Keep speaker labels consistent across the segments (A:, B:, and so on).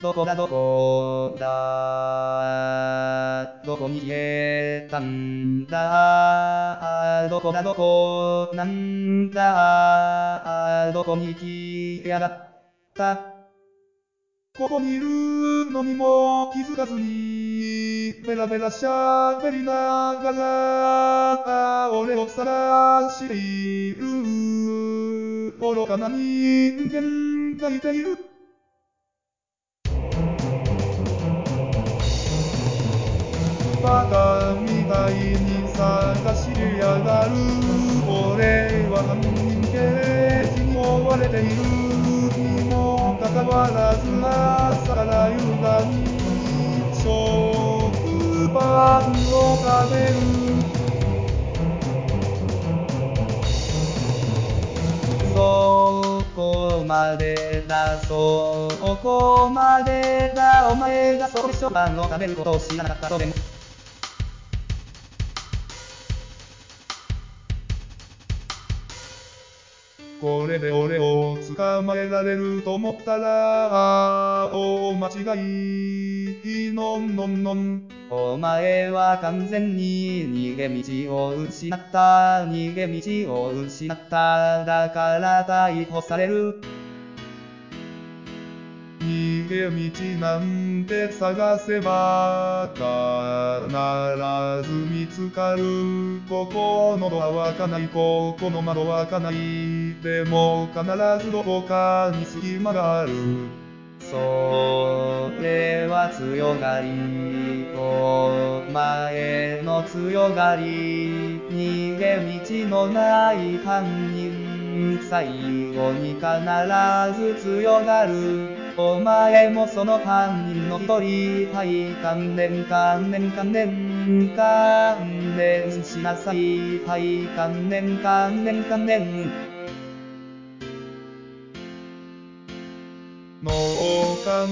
A: どこだどこだ、どこに消えたんだ、どこだどこなんだ、どこに消えやがった。ここにいるのにも気づかずに、ベラベラしゃべりながら、俺を探している。愚かな人間がいている。バカみたいに探しやがる。俺は犯人刑事に追われているにもかかわらず朝から夕方食パンを食べる。そこまでだ、そこまでだ。お前がそこで食パンを食べることを知らなかったとでも。これで俺を捕まえられると思ったら、大間違い。のんのんのん。お前は完全に逃げ道を失った。逃げ道を失った。だから逮捕される。逃げ道なんて探せば必ず見つかる。ここのドアは開かない、ここの窓は開かない。でも必ずどこかに隙間がある。それは強がり、お前の強がり。逃げ道のない犯人、最後に必ず強がる。お前もその犯人の一人。はい、観念観念観念観念しなさい。はい、観念観念観念。の観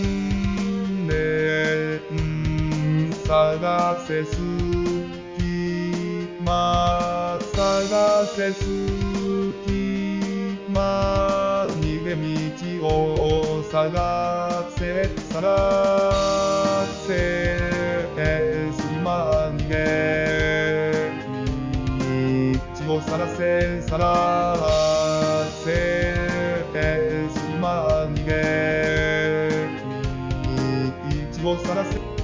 A: 念探せすきま、探せすきま、逃げ道を探せ探せ、隙間逃げ道を探せ探せ、隙間逃げ道を探せ。